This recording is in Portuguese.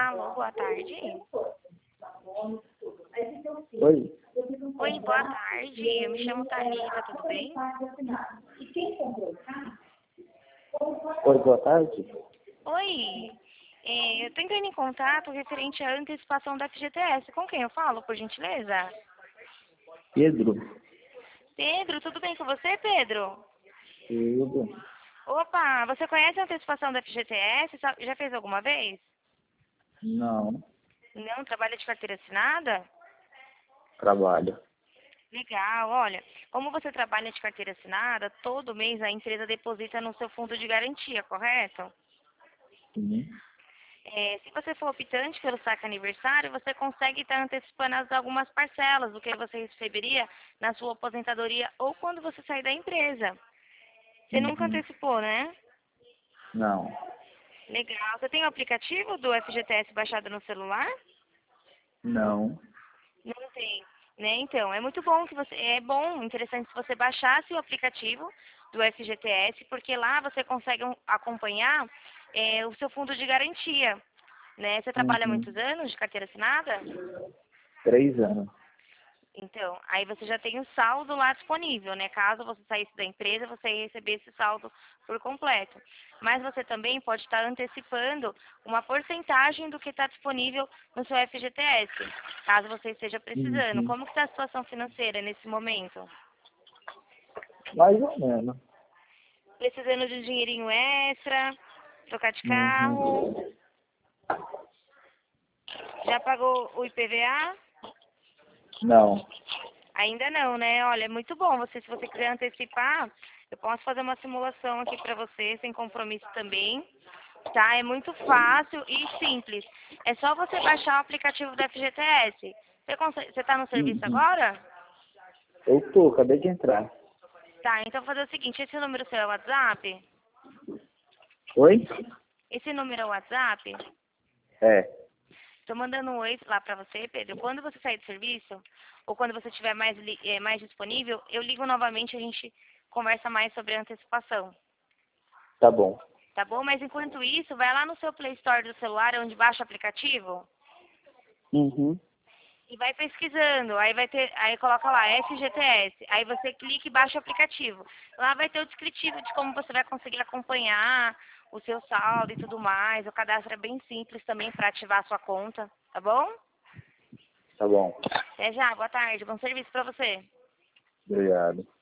Alô, boa tarde. Oi. Oi, boa tarde. Eu me chamo Thalita, tudo bem? Oi, boa tarde. Oi, eu estou entrando em contato referente à antecipação da FGTS. Com quem eu falo, por gentileza? Pedro. Pedro, tudo bem com você, Pedro? Tudo. Opa, você conhece a antecipação da FGTS? Já fez alguma vez? Não. Não, trabalha de carteira assinada? Trabalho. Legal, olha, como você trabalha de carteira assinada, todo mês a empresa deposita no seu fundo de garantia, correto? Sim. Se você for optante pelo saque aniversário, você consegue estar antecipando algumas parcelas do que você receberia na sua aposentadoria ou quando você sair da empresa. Você nunca Uhum. antecipou, né? Não. Legal. Você tem o aplicativo do FGTS baixado no celular? Não. Não tem, né? Então, é muito bom interessante se você baixasse o aplicativo do FGTS, porque lá você consegue acompanhar o seu fundo de garantia, né? Você trabalha há Uhum. muitos anos de carteira assinada? 3 anos. Então, aí você já tem o saldo lá disponível, né? Caso você saísse da empresa, você ia receber esse saldo por completo. Mas você também pode estar antecipando uma porcentagem do que está disponível no seu FGTS, caso você esteja precisando. Uhum. Como que está a situação financeira nesse momento? Mais ou menos. Precisando de um dinheirinho extra, trocar de carro, Uhum. já pagou o IPVA? Não. Ainda não, né? Olha, é muito bom. Se você quiser antecipar, eu posso fazer uma simulação aqui para você, sem compromisso também. Tá? É muito fácil e simples. É só você baixar o aplicativo do FGTS. Você tá no serviço Uhum. agora? Acabei de entrar. Tá, então vou fazer o seguinte, esse número seu é o WhatsApp? Oi? Esse número é o WhatsApp? É. Tô mandando um oi lá pra você, Pedro. Quando você sair do serviço, ou quando você estiver mais disponível, eu ligo novamente e a gente conversa mais sobre a antecipação. Tá bom. Tá bom? Mas enquanto isso, vai lá no seu Play Store do celular, onde baixa o aplicativo, Uhum. e vai pesquisando. Aí coloca lá FGTS. Aí você clica e baixa o aplicativo. Lá vai ter o descritivo de como você vai conseguir acompanhar o seu saldo e tudo mais. O cadastro é bem simples também para ativar a sua conta, tá bom? Tá bom. Até já, boa tarde, bom serviço para você. Obrigado.